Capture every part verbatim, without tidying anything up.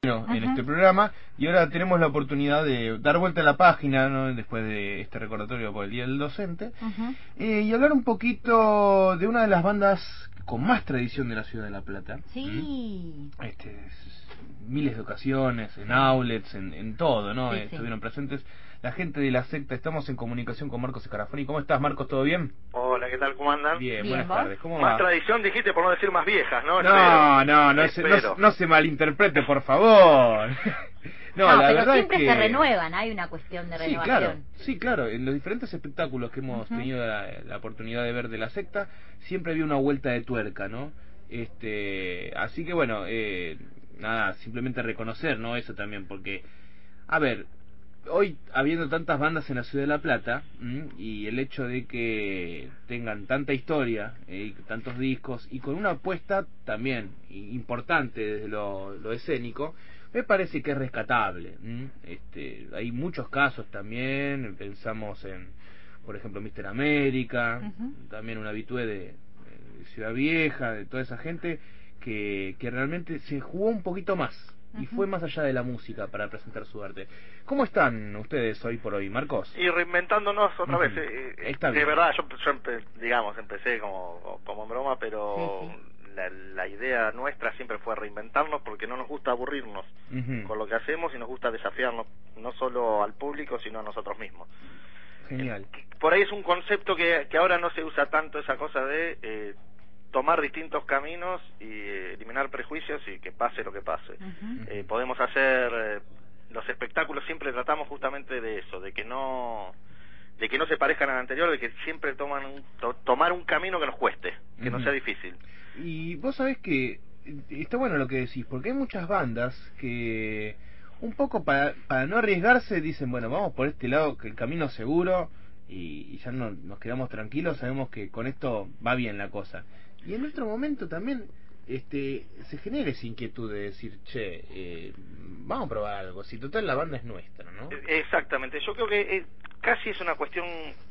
en este programa, y ahora tenemos la oportunidad de dar vuelta a la página, ¿no?, después de este recordatorio por el Día del Docente, uh-huh. eh, y hablar un poquito de una de las bandas con más tradición de la ciudad de La Plata. Sí. ¿Mm? Este, miles de ocasiones, en outlets, en, en todo, ¿no? Sí, eh, sí. Estuvieron presentes la gente de La Secta. Estamos en comunicación con Marcos Scarafoni. ¿Cómo estás, Marcos? ¿Todo bien? Hola, ¿qué tal? ¿Cómo andan? Bien, Bien, buenas ¿vos? tardes. ¿Cómo Más va? tradición dijiste, por no decir más viejas, ¿no? No, Espero. no, no, se, Espero. no, no se malinterprete, por favor. No, no, la pero verdad siempre es que... se renuevan, hay una cuestión de Sí, renovación. claro, sí, claro. En los diferentes espectáculos que hemos uh-huh. tenido la, la oportunidad de ver de La Secta, siempre había una vuelta de tuerca, ¿no? Este, así que bueno, eh, nada, simplemente reconocer, ¿no? Eso también, porque, a ver, hoy habiendo tantas bandas en la ciudad de La Plata, ¿m? Y el hecho de que tengan tanta historia, eh, tantos discos, y con una apuesta también importante desde lo, lo escénico, me parece que es rescatable. ¿m? Este, hay muchos casos también, pensamos en, por ejemplo, Mister América, uh-huh. también un habitué de, de Ciudad Vieja, de toda esa gente que, que realmente se jugó un poquito más. Y fue más allá de la música para presentar su arte. ¿Cómo están ustedes hoy por hoy, Marcos? Y reinventándonos otra uh-huh. vez. Eh, Está bien. De verdad, yo, yo empe, digamos, empecé como, como en broma, pero sí, sí. La, la idea nuestra siempre fue reinventarnos porque no nos gusta aburrirnos uh-huh. con lo que hacemos y nos gusta desafiarnos, no solo al público, sino a nosotros mismos. Genial. Eh, por ahí es un concepto que, que ahora no se usa tanto, esa cosa de... Eh, tomar distintos caminos y eh, eliminar prejuicios y que pase lo que pase. Uh-huh. Eh, podemos hacer eh, los espectáculos, siempre tratamos justamente de eso, de que no de que no se parezcan al anterior, de que siempre toman un, to, tomar un camino que nos cueste, que uh-huh. no sea difícil. Y vos sabés que está bueno lo que decís, porque hay muchas bandas que un poco para, para no arriesgarse dicen, bueno, vamos por este lado, que el camino seguro, y, y ya no, nos quedamos tranquilos, sabemos que con esto va bien la cosa. Y en otro momento también este se genera esa inquietud de decir, che, eh, vamos a probar algo, si total la banda es nuestra, ¿no? Exactamente, yo creo que eh, casi es una cuestión,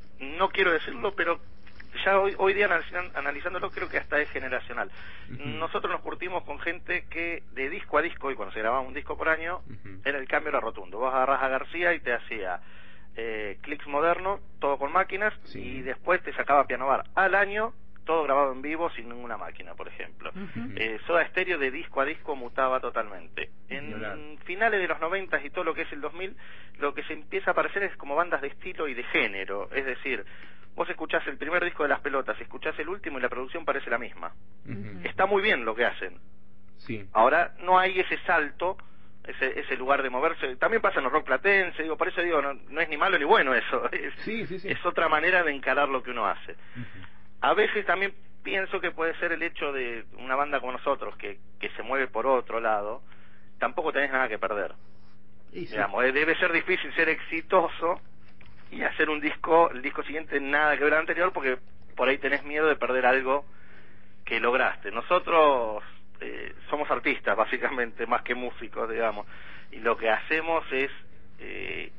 no quiero decirlo, pero ya hoy, hoy día analizándolo creo que hasta es generacional. Uh-huh. Nosotros nos curtimos con gente que de disco a disco, y cuando se grababa un disco por año, uh-huh. era el cambio era rotundo. Vos agarrás a García y te hacía eh, clics modernos, todo con máquinas, sí. y después te sacaba Piano Bar al año, todo grabado en vivo sin ninguna máquina, por ejemplo. Uh-huh. Eh, Soda Stereo de disco a disco mutaba totalmente. En uh-huh. finales de los noventas y todo lo que es el dos mil, lo que se empieza a aparecer es como bandas de estilo y de género. Es decir, vos escuchás el primer disco de Las Pelotas, escuchás el último y la producción parece la misma. Uh-huh. Está muy bien lo que hacen. Sí. Ahora no hay ese salto, ese ese lugar de moverse. También pasa en los rock platense, digo, por eso digo, no, no es ni malo ni bueno eso. Es, sí, sí, sí. es otra manera de encarar lo que uno hace. Uh-huh. A veces también pienso que puede ser el hecho de una banda como nosotros, que, que se mueve por otro lado, tampoco tenés nada que perder. Sí. Digamos, debe ser difícil ser exitoso y hacer un disco, el disco siguiente nada que ver al anterior, porque por ahí tenés miedo de perder algo que lograste. Nosotros eh, somos artistas, básicamente, más que músicos, digamos, y lo que hacemos es... Eh,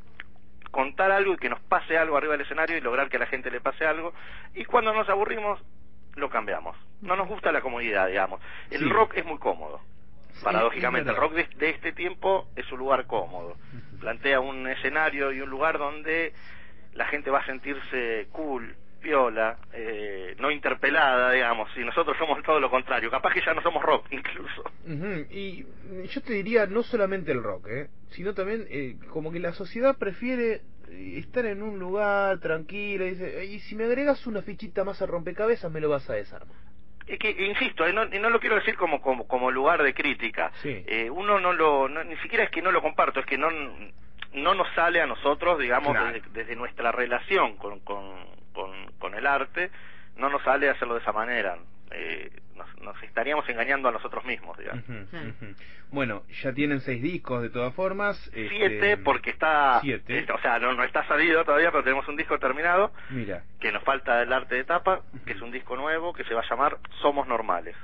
contar algo y que nos pase algo arriba del escenario y lograr que a la gente le pase algo, y cuando nos aburrimos lo cambiamos. No nos gusta la comodidad, digamos. El sí. rock es muy cómodo, sí, paradójicamente. El rock de, de este tiempo es un lugar cómodo. Uh-huh. Plantea un escenario y un lugar donde la gente va a sentirse cool, piola, eh, no interpelada, digamos, y nosotros somos todo lo contrario. Capaz que ya no somos rock, incluso. Uh-huh. Y yo te diría, no solamente el rock, ¿eh? sino también eh, como que la sociedad prefiere estar en un lugar tranquilo y dice, y si me agregas una fichita más a rompecabezas me lo vas a desarmar. Es que, insisto, y no, y no lo quiero decir como como, como lugar de crítica. Sí. Eh, uno no lo, no, ni siquiera es que no lo comparto, es que no no nos sale a nosotros, digamos, claro. desde, desde nuestra relación con, con, con, con el arte, no nos sale hacerlo de esa manera. Eh, nos, nos estaríamos engañando a nosotros mismos, digamos. Uh-huh, uh-huh. Bueno, ya tienen seis discos de todas formas. Siete, este... porque está... Siete. Eh, o sea, no, no está salido todavía, pero tenemos un disco terminado. Mira. Que nos falta el arte de tapa, uh-huh. que es un disco nuevo, que se va a llamar Somos Normales.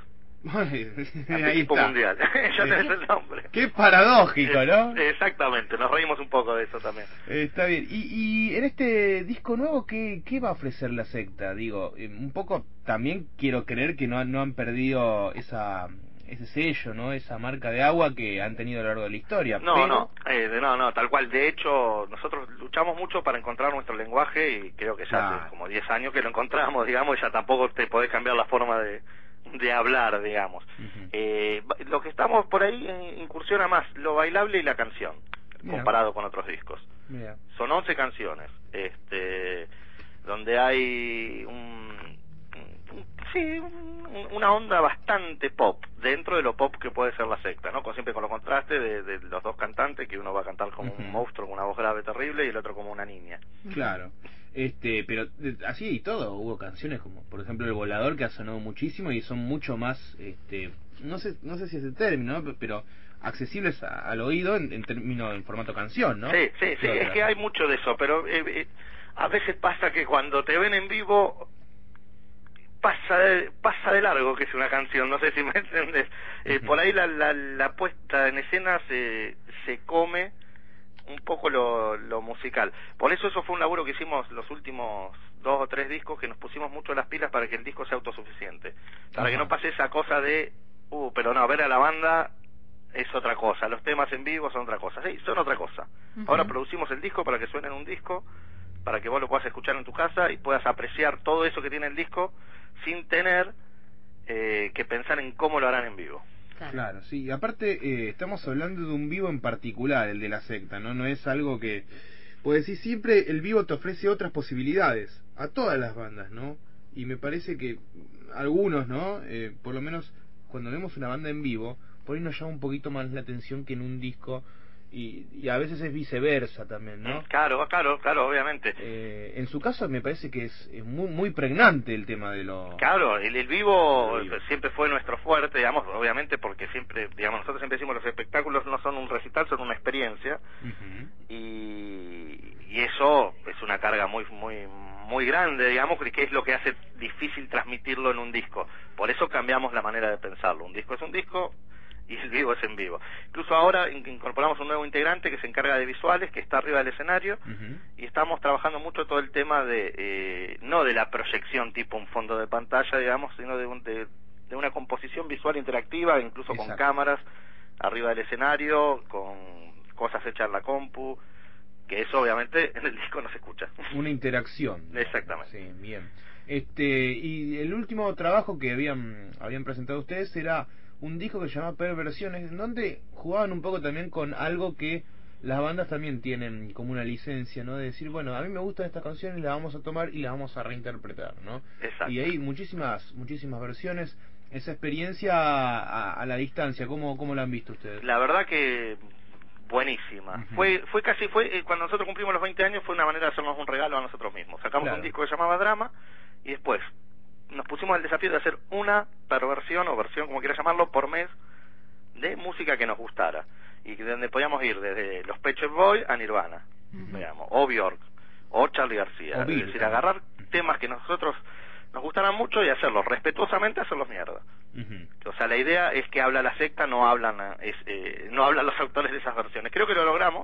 Ahí está. Mundial. Ya tenés el nombre. Qué paradójico, ¿no? Exactamente, nos reímos un poco de eso también. Está bien. Y, y en este disco nuevo, ¿qué, qué va a ofrecer La Secta? Digo, un poco también quiero creer que no, no han perdido esa ese sello, ¿no? Esa marca de agua que han tenido a lo largo de la historia. No, pero... no, eh, no, no, tal cual. De hecho, nosotros luchamos mucho para encontrar nuestro lenguaje y creo que ya Claro. hace como diez años que lo encontramos, digamos, y ya tampoco te podés cambiar la forma de, de hablar, digamos. Uh-huh. eh, lo que estamos por ahí eh, incursiona más lo bailable y la canción, Mira. comparado con otros discos. Mira. Son once canciones, este, donde hay un, un sí, un, una onda bastante pop, dentro de lo pop que puede ser la secta, ¿no? Con, siempre con los contrastes de, de los dos cantantes, que uno va a cantar como Uh-huh. un monstruo con una voz grave terrible y el otro como una niña. Claro. Este, pero de- así y todo, hubo canciones como, por ejemplo, El Volador, que ha sonado muchísimo y son mucho más, este, no sé, no sé si es el término, ¿no? pero accesibles a- al oído en, en términos en formato canción, ¿no? Sí, sí, sí, Claro, es claro. que hay mucho de eso, pero eh, eh, a veces pasa que cuando te ven en vivo pasa de, pasa de largo que es una canción, no sé si me entiendes. Eh, Ujú. Por ahí la, la, la puesta en escena se, se come un poco lo, lo musical. Por eso eso fue un laburo que hicimos los últimos dos o tres discos, que nos pusimos mucho las pilas para que el disco sea autosuficiente. Para Ajá. que no pase esa cosa de, uh, pero no, ver a la banda es otra cosa, los temas en vivo son otra cosa. Sí, son otra cosa. Ujú. Ahora producimos el disco para que suene en un disco, para que vos lo puedas escuchar en tu casa y puedas apreciar todo eso que tiene el disco sin tener eh, que pensar en cómo lo harán en vivo. Claro. Claro, sí. Y aparte, eh, estamos hablando de un vivo en particular, el de la secta, ¿no? No es algo que... Pues decir, siempre el vivo te ofrece otras posibilidades a todas las bandas, ¿no? Y me parece que algunos, ¿no? Eh, por lo menos cuando vemos una banda en vivo, por ahí nos llama un poquito más la atención que en un disco, y, y a veces es viceversa también, ¿no? Claro, claro, claro, obviamente. Eh, en su caso me parece que es, es muy, muy pregnante el tema de lo... Claro, el, el vivo El vivo. siempre fue nuestro fuerte, digamos, obviamente porque siempre, digamos, nosotros siempre decimos los espectáculos no son un recital, son una experiencia, Ujú. y, y eso es una carga muy muy muy grande, digamos, que es lo que hace difícil transmitirlo en un disco. Por eso cambiamos la manera de pensarlo. Un disco es un disco y el vivo es en vivo. Incluso ahora in- incorporamos un nuevo integrante que se encarga de visuales, que está arriba del escenario, Ujú. y estamos trabajando mucho todo el tema de, eh, no de la proyección tipo un fondo de pantalla, digamos, sino de, un, de, de una composición visual interactiva, incluso con Exacto. cámaras arriba del escenario, con cosas hechas en la compu, que eso obviamente en el disco no se escucha. Una interacción. Exactamente. Sí, bien. Este, y el último trabajo que habían habían presentado ustedes era un disco que se llama Perversiones, en donde jugaban un poco también con algo que las bandas también tienen como una licencia, ¿no? De decir, bueno, a mí me gustan estas canciones, las vamos a tomar y las vamos a reinterpretar, ¿no? Exacto. Y hay muchísimas muchísimas versiones. Esa experiencia a, a la distancia, ¿cómo, cómo la han visto ustedes? La verdad que buenísima. Ujú. Fue fue casi, fue eh, cuando nosotros cumplimos los veinte años, fue una manera de hacernos un regalo a nosotros mismos. Sacamos Claro. un disco que se llamaba Drama, y después nos pusimos el desafío de hacer una perversión o versión, como quieras llamarlo, por mes, de música que nos gustara, y que donde podíamos ir desde los Pet Shop Boys a Nirvana, Ujú. digamos, o Bjork, o Charly García. O Es Beatles decir, también. agarrar temas que nosotros nos gustaran mucho y hacerlos respetuosamente, hacerlos mierda. Ujú. O sea, la idea es que habla la secta, no hablan es, eh, no hablan los autores de esas versiones. Creo que lo logramos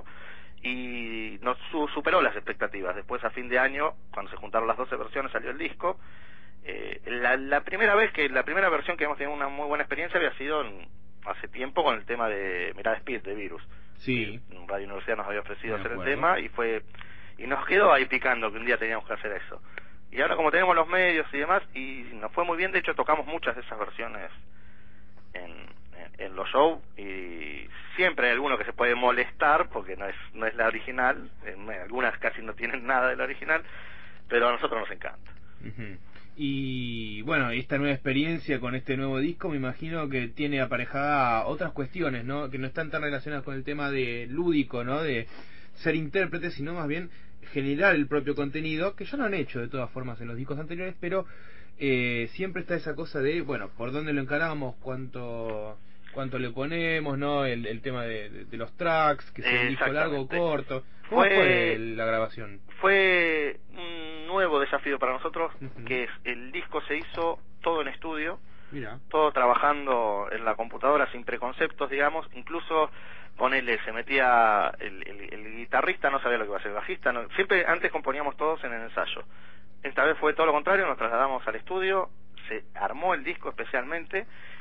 y nos su- superó las expectativas. Después, a fin de año, cuando se juntaron las doce versiones, salió el disco. Eh, la, la primera vez que la primera versión que hemos tenido una muy buena experiencia había sido en- hace tiempo con el tema de Mirada Speed de Virus. Sí. Eh, Radio Universidad nos había ofrecido Me hacer el acuerdo. tema y fue y nos quedó ahí picando que un día teníamos que hacer eso. Y ahora como tenemos los medios y demás, y nos fue muy bien, de hecho tocamos muchas de esas versiones en, en, en los shows, y siempre hay alguno que se puede molestar porque no es no es la original, en, algunas casi no tienen nada de la original, pero a nosotros nos encanta. Ujú. Y bueno, esta nueva experiencia con este nuevo disco me imagino que tiene aparejada otras cuestiones, ¿no? Que no están tan relacionadas con el tema de lúdico, ¿no? De ser intérprete, sino más bien generar el propio contenido, que ya lo han hecho de todas formas en los discos anteriores, pero eh, siempre está esa cosa de, bueno, por dónde lo encaramos, cuánto cuánto le ponemos, ¿no? El, el tema de, de, de los tracks, que sea un disco largo o Exactamente. corto. ¿Cómo Fue- fue la grabación? Fue un nuevo desafío para nosotros, Ujú. que es el disco se hizo todo en estudio, Mira. todo trabajando en la computadora sin preconceptos, digamos. Incluso ponele, se metía el, el, el guitarrista, no sabía lo que iba a hacer, el bajista, no, siempre antes componíamos todos en el ensayo. Esta vez fue todo lo contrario, nos trasladamos al estudio, se armó el disco especialmente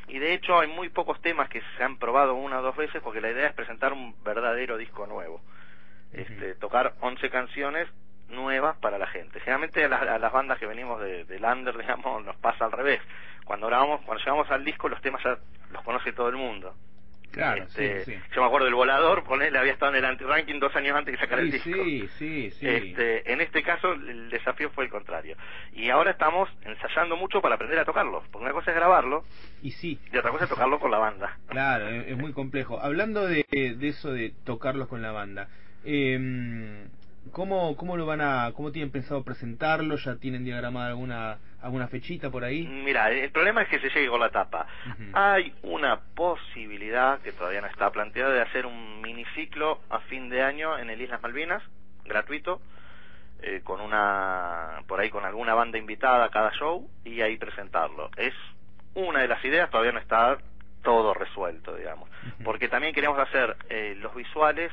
y de hecho hay muy pocos temas que se han probado una o dos veces, porque la idea es presentar un verdadero disco nuevo. Este, uh-huh. Tocar once canciones nuevas para la gente. Generalmente a las, a las bandas que venimos de, del under, digamos, nos pasa al revés. Cuando grabamos, cuando llegamos al disco, los temas ya los conoce todo el mundo. Claro, este, sí, sí. Yo me acuerdo del Volador, ponele, había estado en el anti-ranking dos años antes de sacar sí, el disco. Sí, sí, sí. Este, en este caso, el desafío fue el contrario. Y ahora estamos ensayando mucho para aprender a tocarlo. Porque una cosa es grabarlo, y sí. y otra cosa es tocarlo con la banda. Claro, es, es muy complejo. Hablando de, de eso de tocarlos con la banda, eh, ¿cómo, cómo lo van a, cómo tienen pensado presentarlo? ¿Ya tienen diagramada alguna alguna fechita por ahí? Mira, el problema es que se llegue con la tapa. Uh-huh. Hay una posibilidad, que todavía no está planteada, de hacer un miniciclo a fin de año en el Islas Malvinas, gratuito, eh, con una, por ahí con alguna banda invitada a cada show, y ahí presentarlo. Es una de las ideas, todavía no está todo resuelto, digamos. Uh-huh. Porque también queremos hacer eh, los visuales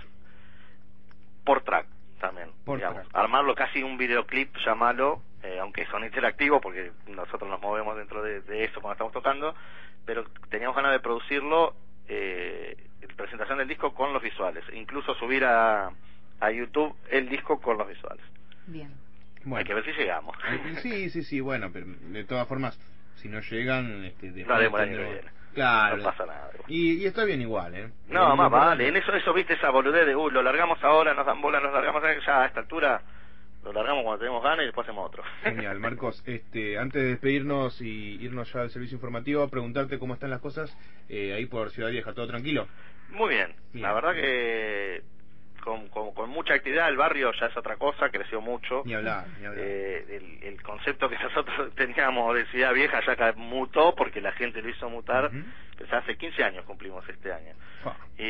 por track también, por digamos, track. Armarlo casi un videoclip, llamarlo, eh, aunque son interactivos porque nosotros nos movemos dentro de, de eso cuando estamos tocando, pero teníamos ganas de producirlo, eh, presentación del disco con los visuales, incluso subir a, a YouTube el disco con los visuales. Bien. Bueno. Hay que ver si llegamos. Sí, sí, sí, bueno, pero de todas formas, si no llegan, este, lo haremos el año que viene. Claro. No pasa nada. Y, y está bien igual, ¿eh? No, no más vale. En eso, eso viste esa boludez de, uy, lo largamos ahora, nos dan bola, nos largamos ya a esta altura, lo largamos cuando tenemos ganas y después hacemos otro. Genial, Marcos. Este, antes de despedirnos y irnos ya al servicio informativo, preguntarte cómo están las cosas eh, ahí por Ciudad Vieja. ¿Todo tranquilo? Muy bien. bien La verdad bien. que con, con, con mucha actividad, el barrio ya es otra cosa, creció mucho. Ni hablar, ni hablar. Eh, el, el concepto que nosotros teníamos de Ciudad Vieja ya mutó porque la gente lo hizo mutar. Uh-huh. Pues hace quince años cumplimos este año. Oh. Y,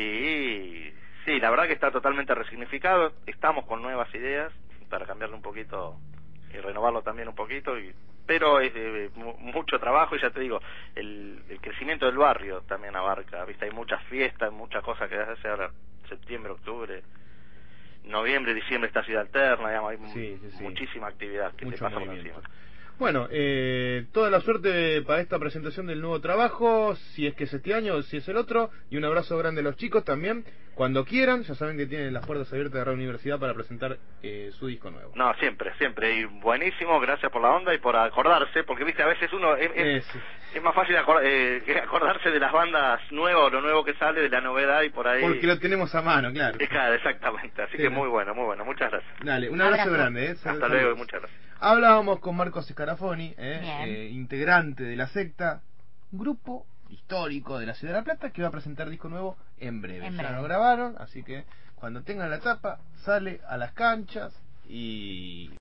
y sí, la verdad que está totalmente resignificado. Estamos con nuevas ideas para cambiarlo un poquito y renovarlo también un poquito, y, pero es de mucho trabajo, y ya te digo, el, el crecimiento del barrio también abarca, viste, hay muchas fiestas, muchas cosas que hace ahora, septiembre, octubre, noviembre, diciembre está Ciudad Alterna, digamos, hay sí, sí, sí. muchísima actividad que Mucho se pasa por encima. Bueno, eh, toda la suerte para esta presentación del nuevo trabajo, si es que es este año o si es el otro, y un abrazo grande a los chicos también, cuando quieran, ya saben que tienen las puertas abiertas de Radio Universidad para presentar eh, su disco nuevo. No, siempre, siempre, y buenísimo, gracias por la onda y por acordarse, porque viste, a veces uno, es, es, es, es más fácil acor eh, acordarse de las bandas nuevas, lo nuevo que sale, de la novedad y por ahí. Porque lo tenemos a mano, claro. Claro, exactamente, así sí, que ¿no? muy bueno, muy bueno, muchas gracias. Dale, un abrazo, abrazo. grande. ¿eh? Hasta Saludos. luego y muchas gracias. Hablábamos con Marcos Scarafoni, eh, eh, integrante de La Secta, grupo histórico de la Ciudad de La Plata, que va a presentar disco nuevo en breve. En breve. Ya lo grabaron, así que cuando tengan la tapa, sale a las canchas y...